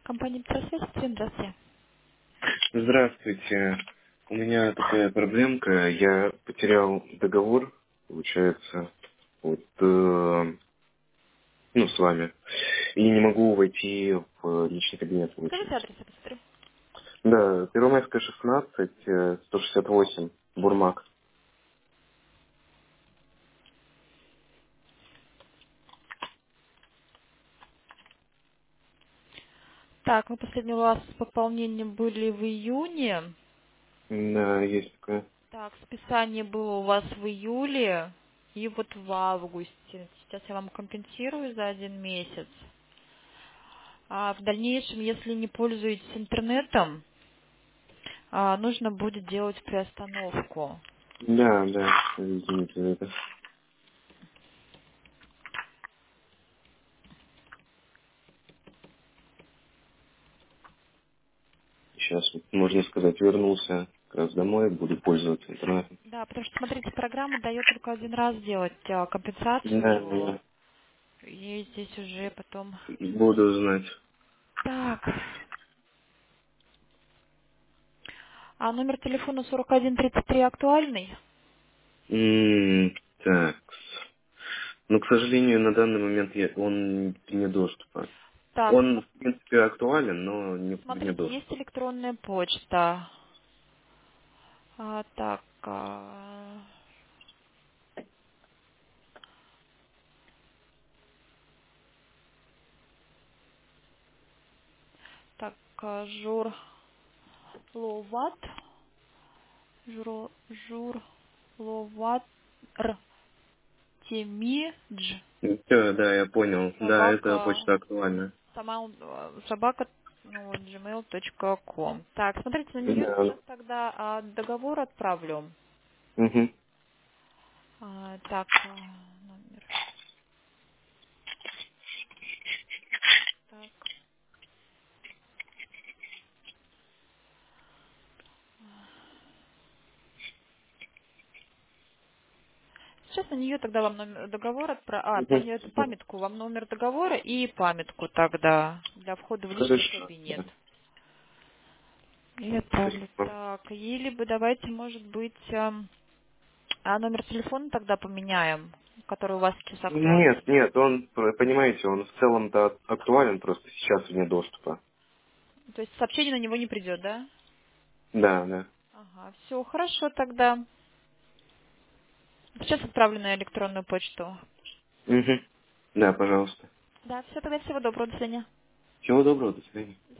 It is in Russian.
Компания «Петросвязь», здравствуйте. Здравствуйте. У меня такая проблемка. Я потерял договор, получается, вот, с вами. И не могу войти в личный кабинет, Скажите получается. адрес, я посмотрю. Да, Первомайская, 16, 168, Бурмак. Так, мы последний у вас пополнение были в июне. Да, есть такое. Так, списание было у вас в июле и вот в августе. Сейчас я вам компенсирую за 1 месяц. А в дальнейшем, если не пользуетесь интернетом, нужно будет делать приостановку. Да, да, извините за это. Сейчас, вот, можно сказать, вернулся как раз домой, буду пользоваться интернетом. Да, потому что, смотрите, программа дает только 1 раз делать Да, компенсацию. да, И здесь уже потом... буду знать. Так, а номер телефона 4133 актуальный? Так. Но, к сожалению, на данный момент он вне доступа. Так, Он, в принципе, актуален, но не вне смотрите, есть доступа. электронная почта. Так, так, журловат, журловат, Артемидж, Все, да, я понял. Да, это собака, почта актуальна. собака, gmail.com. Так, смотрите, на нее Да. сейчас тогда договор отправлю. Угу. Так, номер. Так. Сейчас на нее тогда вам номер договора эту Угу. памятку, вам номер договора и памятку тогда для входа в личный Хорошо. кабинет. Да. И отправлю. Спасибо. Так, или бы давайте, может быть, номер телефона тогда поменяем, который у вас сейчас Нет, актуальный. нет, он, понимаете, он в целом-то актуален, просто сейчас вне доступа. То есть сообщение на него не придет, да? Да, да. Ага, все, хорошо тогда. Сейчас отправлю на электронную почту. Угу. Да, пожалуйста. Да, все, тогда всего доброго, до свидания. Всего доброго, до свидания.